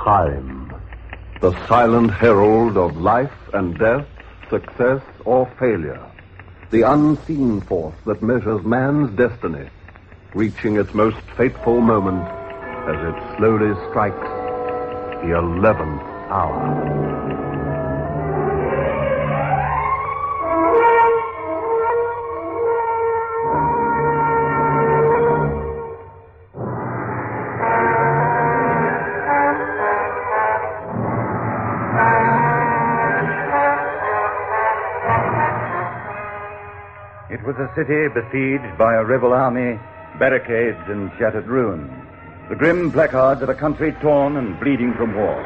Time, the silent herald of life and death, success or failure. The unseen force that measures man's destiny, reaching its most fateful moment as it slowly strikes the 11th hour. It was a city besieged by a rebel army, barricades and shattered ruins. The grim placards of a country torn and bleeding from war.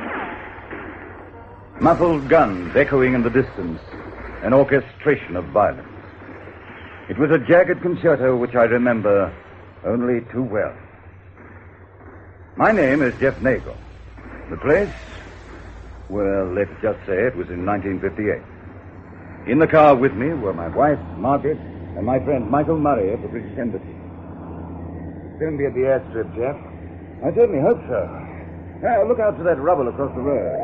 Muffled guns echoing in the distance, an orchestration of violence. It was a jagged concerto which I remember only too well. My name is Jeff Nagel. The place? Well, let's just say it was in 1958. In the car with me were my wife, Margaret, and my friend Michael Murray at the British Embassy. Soon be at the airstrip, Jeff. I certainly hope so. Now, look out for that rubble across the road.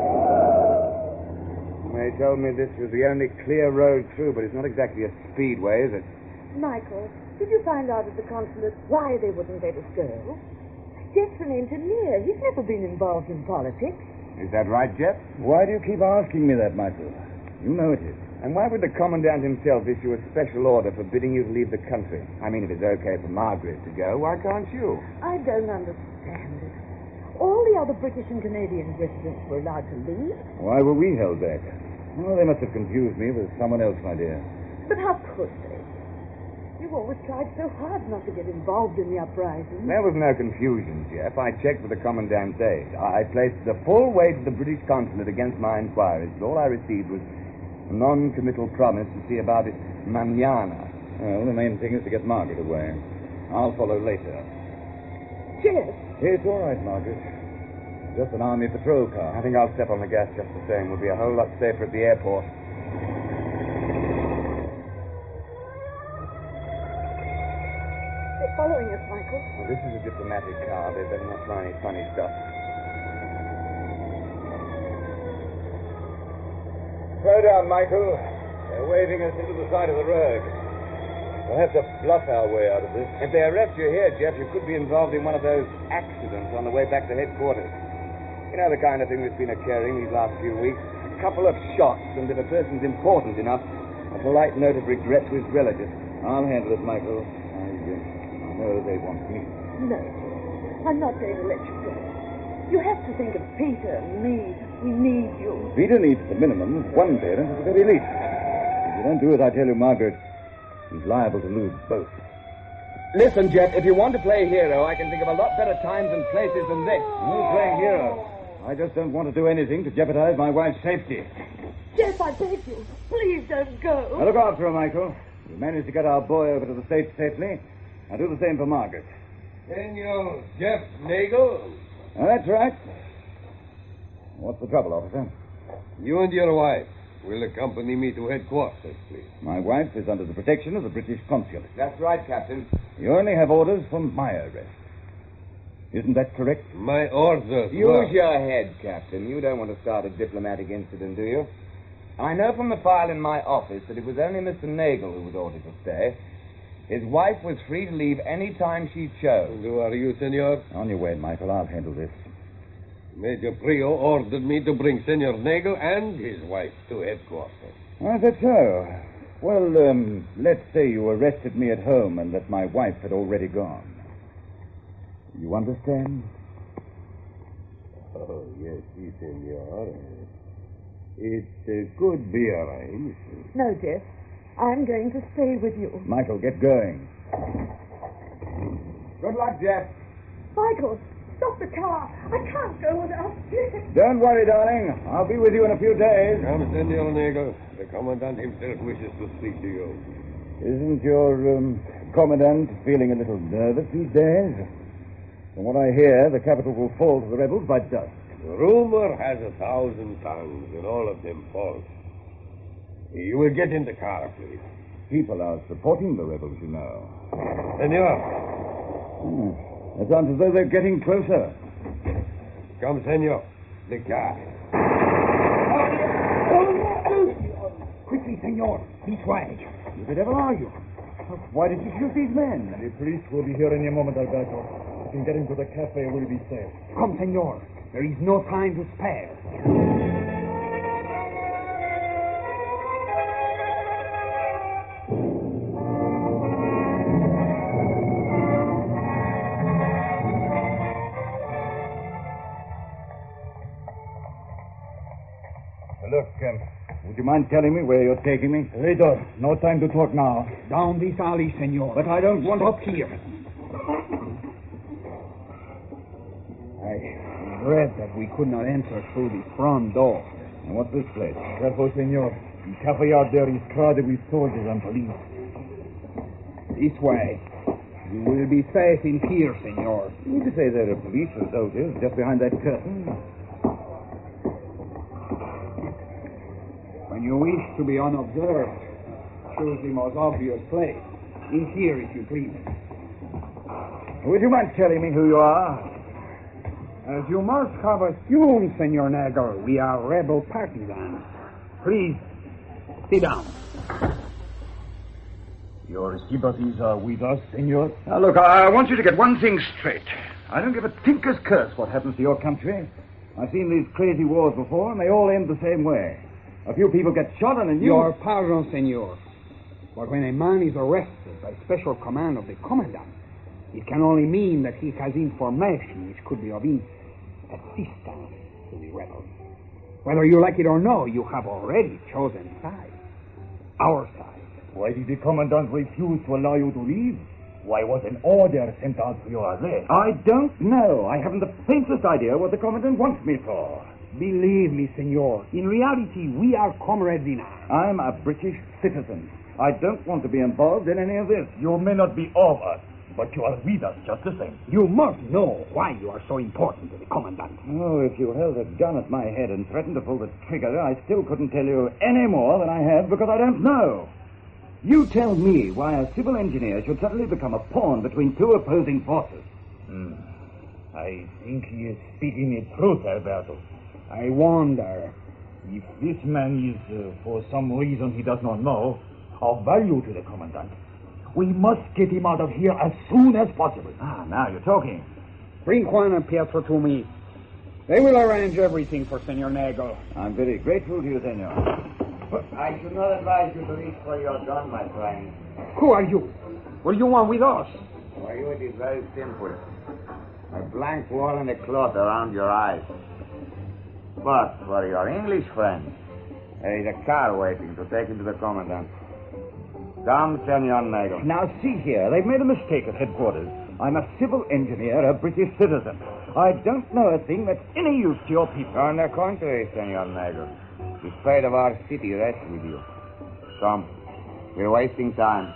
They told me this was the only clear road through, but it's not exactly a speedway, is it? Michael, did you find out at the consulate why they wouldn't let us go? Jeff's an engineer. He's never been involved in politics. Is that right, Jeff? Why do you keep asking me that, Michael? You know it is. And why would the Commandant himself issue a special order forbidding you to leave the country? I mean, if it's okay for Margaret to go, why can't you? I don't understand it. All the other British and Canadian residents were allowed to leave. Why were we held back? Well, they must have confused me with someone else, my dear. But how could they? You've always tried so hard not to get involved in the uprising. There was no confusion, Jeff. I checked with the Commandant's aide. I placed the full weight of the British consulate against my inquiries, but all I received was a non-committal promise to see about it mañana. Well, the main thing is to get Margaret away. I'll follow later. Jeff! It's all right, Margaret. Just an army patrol car. I think I'll step on the gas just the same. We'll be a whole lot safer at the airport. They're following us, Michael. Well, this is a diplomatic car. They better not try any funny stuff. Slow down, Michael. They're waving us into the side of the road. We'll have to bluff our way out of this. If they arrest you here, Jeff, you could be involved in one of those accidents on the way back to headquarters. You know the kind of thing that's been occurring these last few weeks. A couple of shots, and if a person's important enough, a polite note of regret to his relatives. I'll handle it, Michael. I know they want me. No, I'm not going to let you go. You have to think of Peter and me. We need you. Peter needs the minimum of one parent at the very least. If you don't do as I tell you, Margaret, he's liable to lose both. Listen, Jeff, if you want to play hero, I can think of a lot better times and places than this. I'm playing hero. I just don't want to do anything to jeopardize my wife's safety. Jeff, I beg you. Please don't go. Now look after her, Michael. We managed to get our boy over to the States safely. I'll do the same for Margaret. Senor Jeff Nagel? That's right. What's the trouble, officer? You and your wife will accompany me to headquarters, please. My wife is under the protection of the British consulate. That's right, Captain. You only have orders for my arrest. Isn't that correct? My orders. Use your head, Captain. You don't want to start a diplomatic incident, do you? I know from the file in my office that it was only Mr. Nagel who was ordered to stay. His wife was free to leave any time she chose. Who are you, senor? On your way, Michael. I'll handle this. Major Prio ordered me to bring Senor Nagel and his wife to headquarters. Is that so? Well, let's say you arrested me at home and that my wife had already gone. You understand? Oh, yes, si, senor. It could be arranged. No, Jeff. I'm going to stay with you. Michael, get going. Good luck, Jeff. Michael, stop the car. I can't go without Jeff. Don't worry, darling. I'll be with you in a few days. Come, Senor Nagel. The Commandant himself wishes to speak to you. Isn't your commandant feeling a little nervous these days? From what I hear, the capital will fall to the rebels by dusk. Rumor has 1,000 tongues, and all of them false. You will get in the car, please. People are supporting the rebels, you know. Senor. It sounds as though they're getting closer. Come, senor. The car. Quickly, senor. This way. Who the devil are you? Why did you shoot these men? The police will be here any moment, Alberto. We can get into the cafe. We'll be safe. Come, senor. There is no time to spare. Look, would you mind telling me where you're taking me? Later. No time to talk now. Down this alley, senor. But I don't want Stop here. I read that we could not enter through the front door. And what's this place? Careful, senor. The cafe out there is crowded with soldiers and police. This way. You will be safe in here, senor. You mean to say there are police and soldiers just behind that curtain? When you wish to be unobserved, choose the most obvious place. In here, if you please. Would you mind telling me who you are? As you must have assumed, Senor Nagel, we are rebel partisans. Please, sit down. Your sympathies are with us, senor. Now, look, I want you to get one thing straight. I don't give a tinker's curse what happens to your country. I've seen these crazy wars before, and they all end the same way. A few people get shot and a new... Your pardon, senor. But when a man is arrested by special command of the commandant, it can only mean that he has information which could be of assistance to the rebels. Whether you like it or no, you have already chosen sides. Our side. Why did the commandant refuse to allow you to leave? Why was an order sent out for your arrest? I don't know. I haven't the faintest idea what the commandant wants me for. Believe me, senor, in reality, we are comrades in arms. I'm a British citizen. I don't want to be involved in any of this. You may not be of us, but you are with us just the same. You must know why you are so important to the commandant. Oh, if you held a gun at my head and threatened to pull the trigger, I still couldn't tell you any more than I have because I don't know. You tell me why a civil engineer should suddenly become a pawn between two opposing forces. I think he is speaking the truth, Alberto. I wonder if this man is, for some reason he does not know, of value to the commandant. We must get him out of here as soon as possible. Ah, now you're talking. Bring Juan and Pietro to me. They will arrange everything for Senor Nagel. I'm very grateful to you, senor. I should not advise you to reach for your gun, my friend. Who are you? What do you want with us? For you, it is very simple. A blank wall and a cloth around your eyes. But for your English friend, there is a car waiting to take him to the commandant. Come, Senor Nagel. Now, see here. They've made a mistake at headquarters. I'm a civil engineer, a British citizen. I don't know a thing that's any use to your people. On the contrary, Senor Nagel. The fate of our city rests with you. Come. We're wasting time.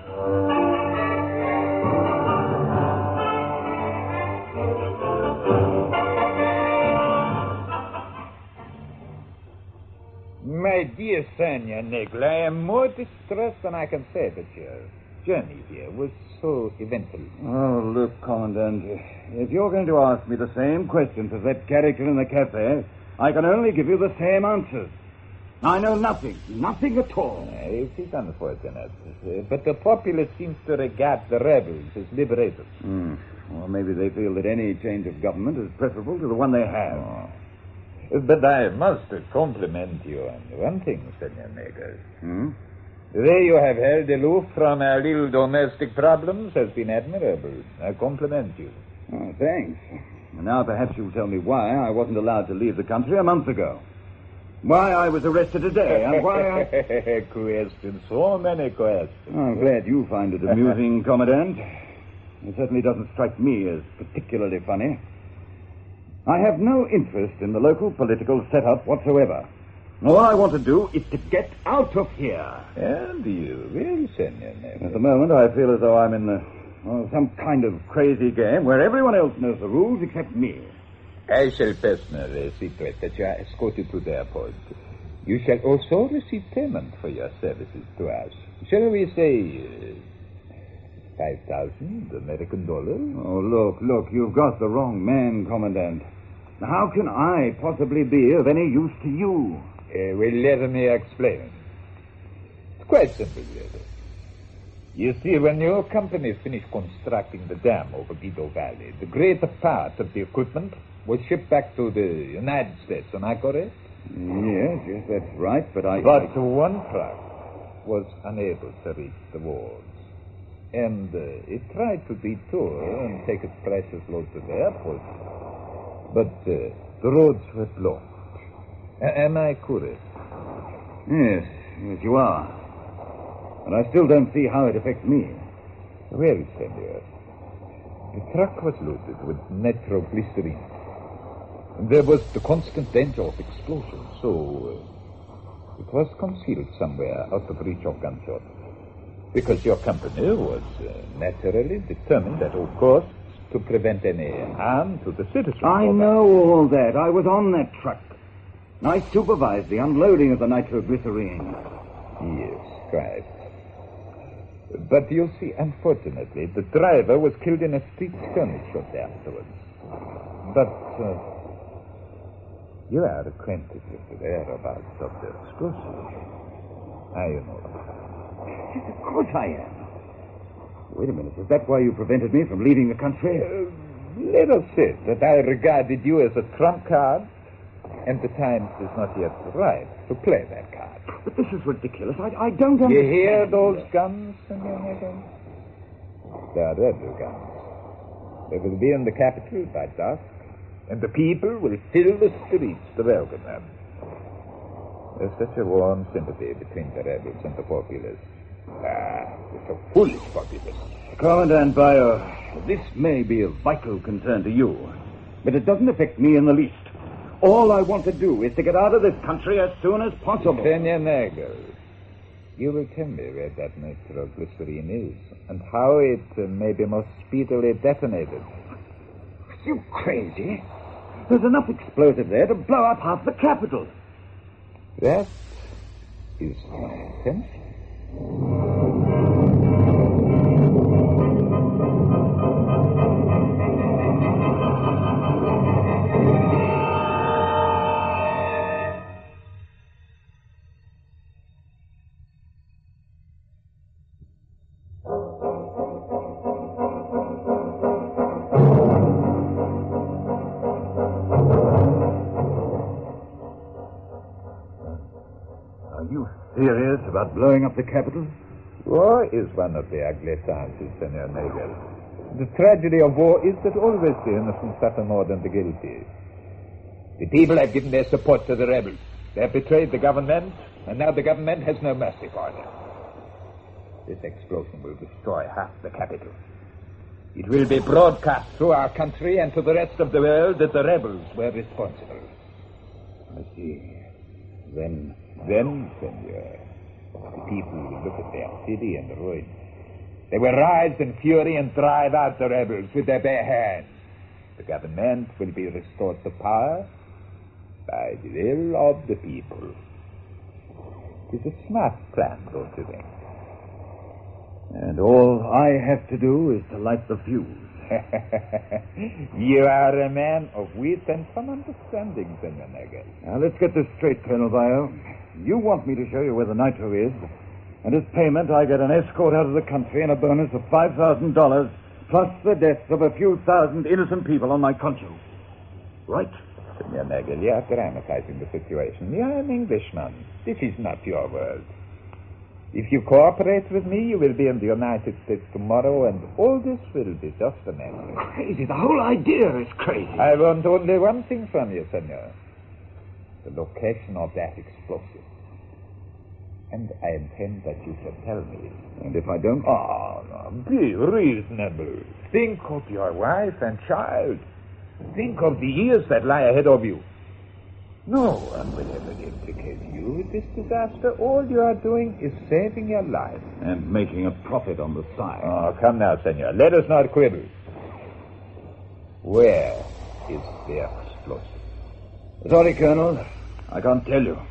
My dear Senor Nagel, I am more distressed than I can say that your journey here was so eventful. Oh, look, Commandant, if you're going to ask me the same questions as that character in the cafe, I can only give you the same answers. I know nothing at all. It is unfortunate, but the populace seems to regard the rebels as liberators. Or maybe they feel that any change of government is preferable to the one they have. Oh. But I must compliment you on one thing, Senor Nagel. The way you have held aloof from our little domestic problems has been admirable. I compliment you. Oh, thanks. And now perhaps you'll tell me why I wasn't allowed to leave the country a month ago. Why I was arrested today, and why I... Questions, so many questions. I'm glad you find it amusing, Commandant. It certainly doesn't strike me as particularly funny. I have no interest in the local political setup whatsoever. All I want to do is to get out of here. And you will, Senor Nagel. At the moment, I feel as though I'm in some kind of crazy game where everyone else knows the rules except me. I shall personally see to it that you are escorted to the airport. You shall also receive payment for your services to us. Shall we say 5,000 American dollars? Oh, look, you've got the wrong man, Commandant. How can I possibly be of any use to you? Well, let me explain. It's quite simple, really. You see, when your company finished constructing the dam over Guido Valley, the greater part of the equipment was shipped back to the United States. Am I correct? Yes, that's right, but But one truck was unable to reach the walls. And it tried to detour and take its precious load to the airport. But the roads were blocked. Am I correct? Yes, you are. And I still don't see how it affects me. Well, senor, the truck was loaded with nitroglycerin. And there was the constant danger of explosion, so it was concealed somewhere out of reach of gunshot. Because your company was naturally determined at all costs to prevent any harm to the citizens. I know all that. I was on that truck. I supervised the unloading of the nitroglycerine. Yes, quite. But you see, unfortunately, the driver was killed in a street skirmish shortly afterwards. But you are acquainted with the whereabouts of the explosive. I know. Yes, of course I am. Wait a minute. Is that why you prevented me from leaving the country? Let us say that I regarded you as a trump card, and the time is not yet right to play that card. But this is ridiculous. I don't understand. You hear those guns, Senor Negro? They are rebel guns. They will be in the capital by dusk, and the people will fill the streets to welcome them. There's such a warm sympathy between the rebels and the populace. It's a foolish populace. Commandant Bayo, this may be of vital concern to you, but it doesn't affect me in the least. All I want to do is to get out of this country as soon as possible. Senor Negro, you will tell me where that nitroglycerine is and how it may be most speedily detonated. Are you crazy? There's enough explosive there to blow up half the capital. That is my intention. Serious about blowing up the capital? War is one of the ugly sciences, Senor Nagel. The tragedy of war is that always the innocent suffer more than the guilty. The people have given their support to the rebels. They have betrayed the government, and now the government has no mercy for them. This explosion will destroy half the capital. It will be broadcast through our country and to the rest of the world that the rebels were responsible. I see. Then, senor, the people will look at their city and ruin. They will rise in fury and drive out the rebels with their bare hands. The government will be restored to power by the will of the people. It is a smart plan, don't you think? And all I have to do is to light the fuse. You are a man of wit and some understanding, Senor Nagel. Now, let's get this straight, Colonel Bayo. You want me to show you where the nitro is, and as payment, I get an escort out of the country and a bonus of $5,000, plus the deaths of a few thousand innocent people on my conscience. Right? Senor Nagel, you are dramatizing the situation. You are an Englishman. This is not your world. If you cooperate with me, you will be in the United States tomorrow, and all this will be just a memory. Crazy. The whole idea is crazy. I want only one thing from you, senor. The location of that explosive. And I intend that you shall tell me. And if I don't? Oh, no, be reasonable. Think of your wife and child. Think of the years that lie ahead of you. No one will ever implicate you with this disaster. All you are doing is saving your life. And making a profit on the side. Oh, come now, senor. Let us not quibble. Where is the explosive? Sorry, Colonel. I can't tell you.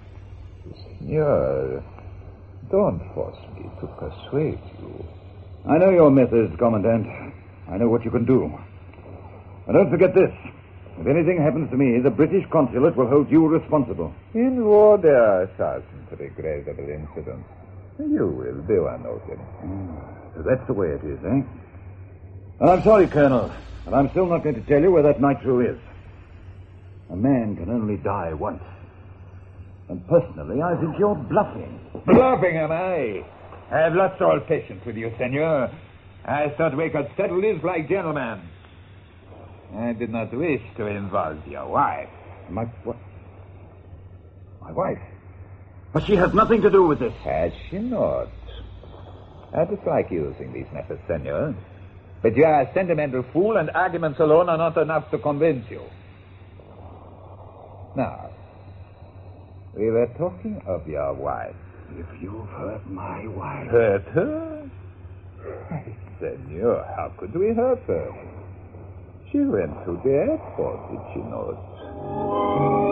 Senor, don't force me to persuade you. I know your methods, Commandant. I know what you can do. And don't forget this. If anything happens to me, the British consulate will hold you responsible. In war, there are thousands of regrettable incidents. You will be one of them. So that's the way it is, eh? Well, I'm sorry, Colonel, but I'm still not going to tell you where that nitro is. A man can only die once. And personally, I think you're bluffing. Bluffing, am I? I have lost all patience with you, senor. I thought we could settle this like gentlemen. I did not wish to involve your wife. What? My wife? But she has nothing to do with this. Has she not? I dislike using these methods, senor. But you are a sentimental fool, and arguments alone are not enough to convince you. Now, we were talking of your wife. If you've hurt my wife... Hurt her? Senor, how could we hurt her? She went to the airport, did she not?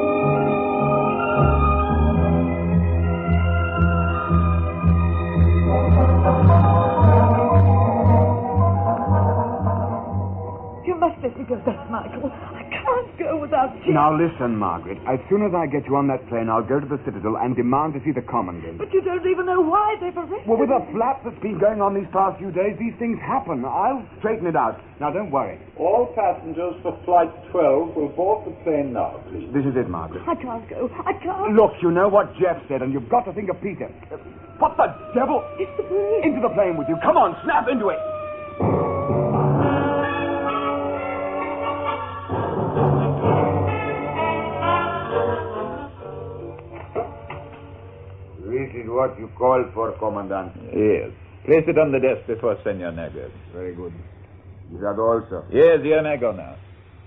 You must let me go back, Michael. I can't go without you. Now listen, Margaret. As soon as I get you on that plane, I'll go to the Citadel and demand to see the Commandant. But you don't even know why they've arrested Well, with me. the flap that's been going on these past few days, these things happen. I'll straighten it out. Now, don't worry. All passengers for Flight 12 will board the plane now, please. This is it, Margaret. I can't go. I can't. Look, you know what Jeff said, and you've got to think of Peter. What the devil? It's the police. Into the plane with you. Come on, snap into it. This is what you called for, Commandant. Yes. Place it on the desk before Senor Negro. Very good. Is that all, sir? Yes, you may go now.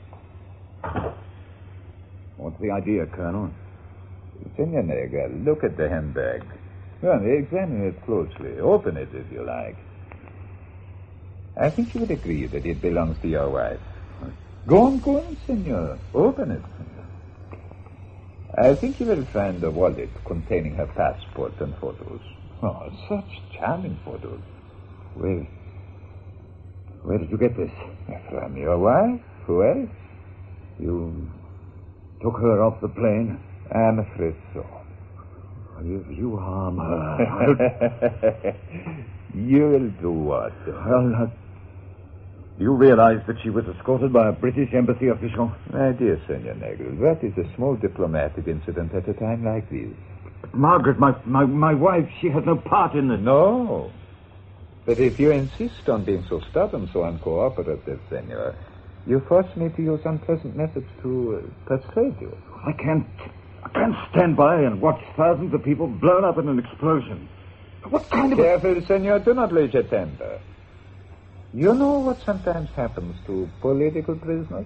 What's the idea, Colonel? Senor Negro, look at the handbag. Well, examine it closely. Open it if you like. I think you would agree that it belongs to your wife. Go on, senor. Open it. I think you will find a wallet containing her passport and photos. Oh, such charming photos. Where did you get this? From your wife? Who else? You took her off the plane? I'm afraid so. If you harm her... You will do what? Well, do you realize that she was escorted by a British embassy official? My dear Senor Negro, that is a small diplomatic incident at a time like this. But Margaret, my wife, she had no part in it. No. But if you insist on being so stubborn, so uncooperative, Senor, you force me to use unpleasant methods to persuade you. I can't stand by and watch thousands of people blown up in an explosion. What kind of... Careful, Senor. Do not lose your temper. You know what sometimes happens to political prisoners?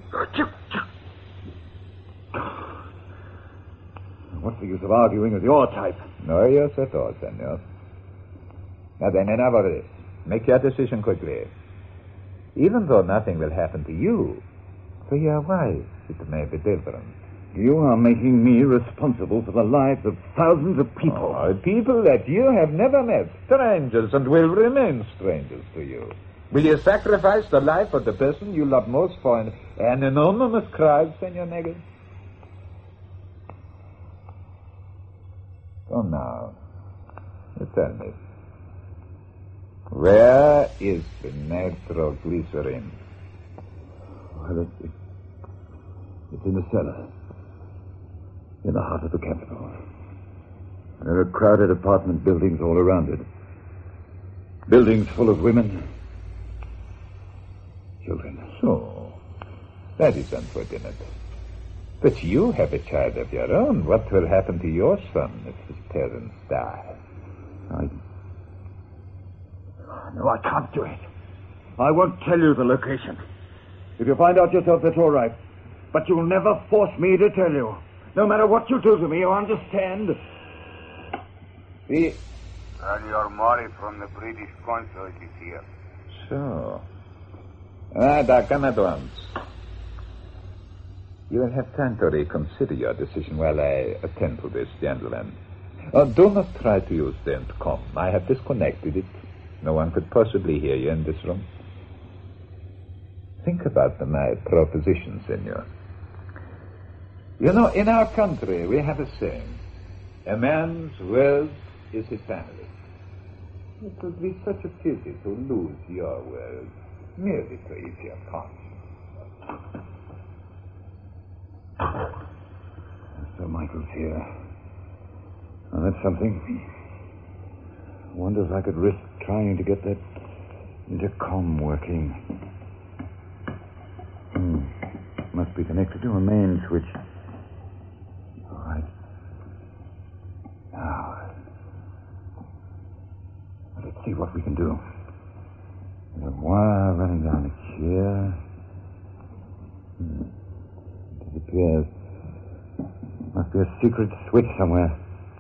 What's the use of arguing with your type? No use at all, Senor. Now then, enough of this. Make your decision quickly. Even though nothing will happen to you, for your wife, it may be different. You are making me responsible for the lives of thousands of people. Oh, people that you have never met. Strangers, and will remain strangers to you. Will you sacrifice the life of the person you love most for an anonymous crime, Senor Negro? So now, you tell me, where is the nitroglycerin? Well, it's in the cellar. In the heart of the capital. There are crowded apartment buildings all around it. Buildings full of women. Children. So, that is unfortunate. But you have a child of your own. What will happen to your son if his parents die? No, I can't do it. I won't tell you the location. If you find out yourself, that's all right. But you'll never force me to tell you. No matter what you do to me, you understand? Your Mori from the British consulate is here. So. Come at once. You will have time to reconsider your decision while I attend to this gentleman. Do not try to use the intercom. I have disconnected it. No one could possibly hear you in this room. Think about my proposition, senor. You know, in our country, we have a saying, a man's world is his family. It would be such a pity to lose your world merely to ease your conscience. Mr. Michael's here. Well, that's something. I wonder if I could risk trying to get that intercom working. Must be connected to a main switch. All right. Now, let's see what we can do. There's a wire running down here. It disappears. Must be a secret switch somewhere.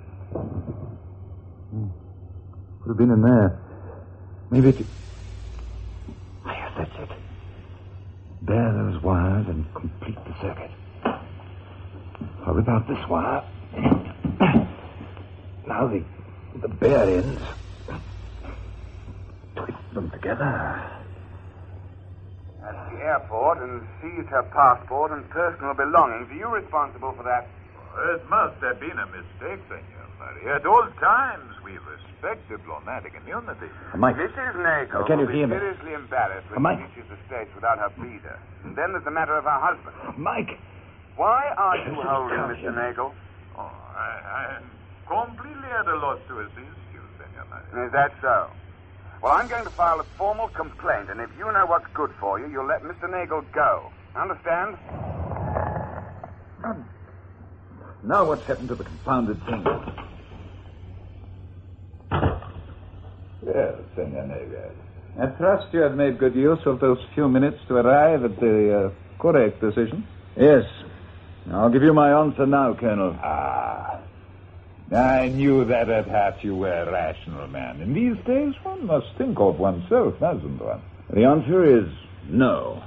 Could have been in there. Maybe it... Yes, that's it. Bare those wires and complete the circuit. I'll rip out this wire. Now the bare ends. Twist them together. That's the airport and seized her passport and personal belongings. Are you responsible for that? Well, it must have been a mistake, Senor Maria. At all times, we respect diplomatic immunity. Mike. Mrs. Nagel Can you will hear be me? seriously embarrassed when Mike. she reaches the States without her visa. And then there's the matter of her husband. Mike! Why are you holding Come Mr. here. Nagel? Oh, I am completely at a loss to assist you, Senor Maria. Is that so? Well, I'm going to file a formal complaint, and if you know what's good for you, you'll let Mr. Nagel go. Understand? Now what's happened to the confounded thing? Well, Senor Nagel, I trust you have made good use of those few minutes to arrive at the correct decision. Yes. I'll give you my answer now, Colonel. I knew that at heart you were a rational man. In these days, one must think of oneself, doesn't one? The answer is no.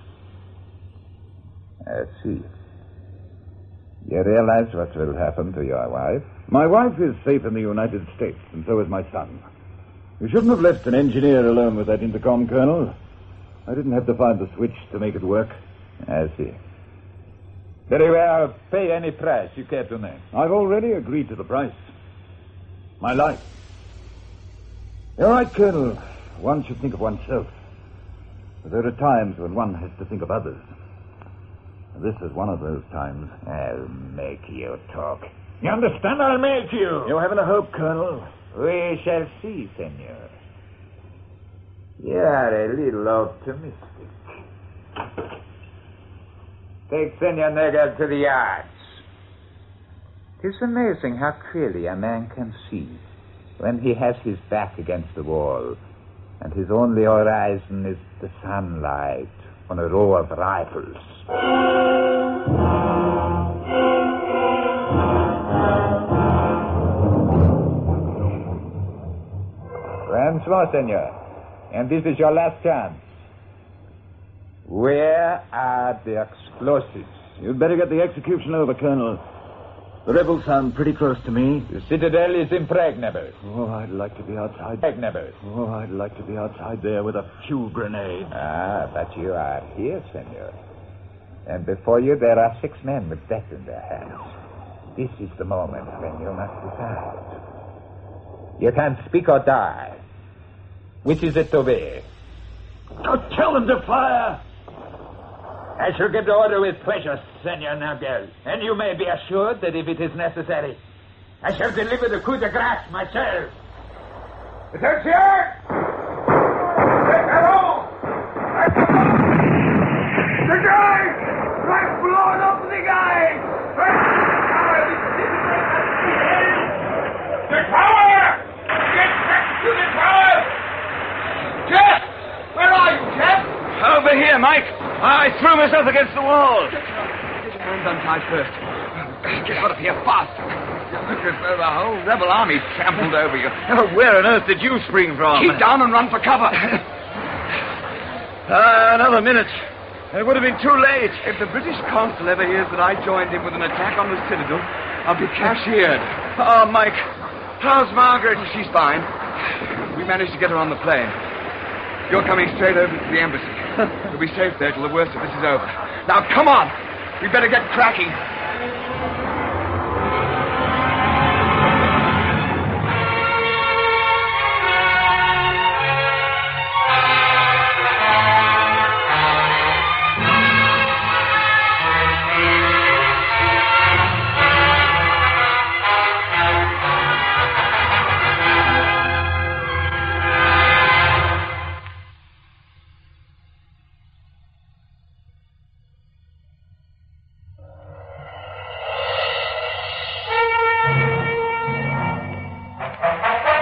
I see. You realize what will happen to your wife? My wife is safe in the United States, and so is my son. You shouldn't have left an engineer alone with that intercom, Colonel. I didn't have to find the switch to make it work. I see. Very well. Pay any price you care to name. I've already agreed to the price. My life. You're right, Colonel. One should think of oneself. But there are times when one has to think of others. This is one of those times. I'll make you talk. You understand? I'll make you. You haven't a hope, Colonel. We shall see, Senor. You are a little optimistic. Take Senor Nagel to the yards. It is amazing how clearly a man can see when he has his back against the wall and his only horizon is the sunlight on a row of rifles. Once more, Senor. And this is your last chance. Where are the explosives? You'd better get the execution over, Colonel. The rebels sound pretty close to me. The citadel is impregnable. Oh, I'd like to be outside. Impregnable. Oh, I'd like to be outside there with a few grenades. But you are here, Senor. And before you, there are 6 men with death in their hands. This is the moment when you must decide. You can speak or die. Which is it to be? Don't tell them to fire! I shall give the order with pleasure, Senor Nagel. And you may be assured that if it is necessary, I shall deliver the coup de grace myself. Attention! The guy! Right blowing up the guy! The tower! Get back to the tower! Jeff! Where are you, Jeff? Over here, Mike. I threw myself against the wall. Get your hands untied first. Get out of here fast. The whole rebel army trampled over you. Where on earth did you spring from? Keep down and run for cover. Another minute. It would have been too late. If the British consul ever hears that I joined him with an attack on the citadel, I'll be cashiered. Oh, Mike. How's Margaret? Oh, she's fine. We managed to get her on the plane. You're coming straight over to the embassy. We'll be safe there till the worst of this is over. Now, come on. We better get cracking.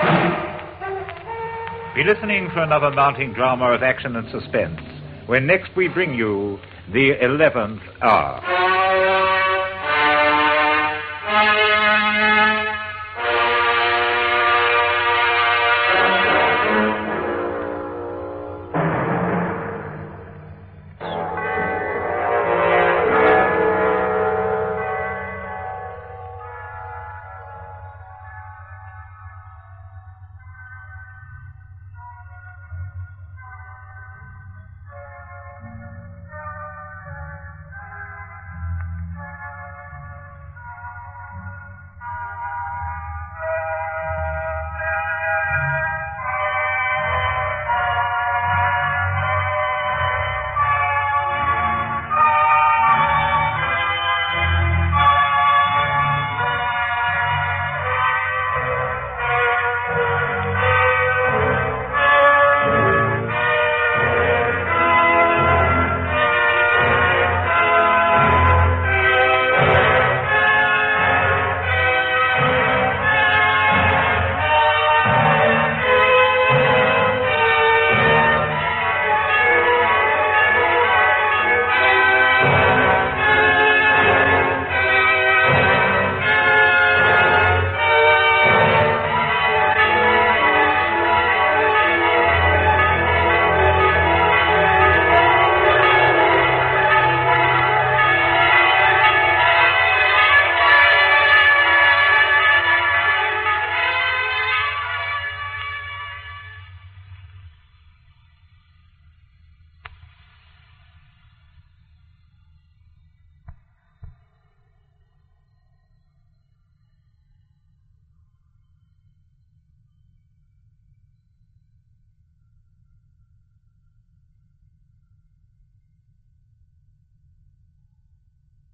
Be listening for another mounting drama of action and suspense when next we bring you The 11th Hour.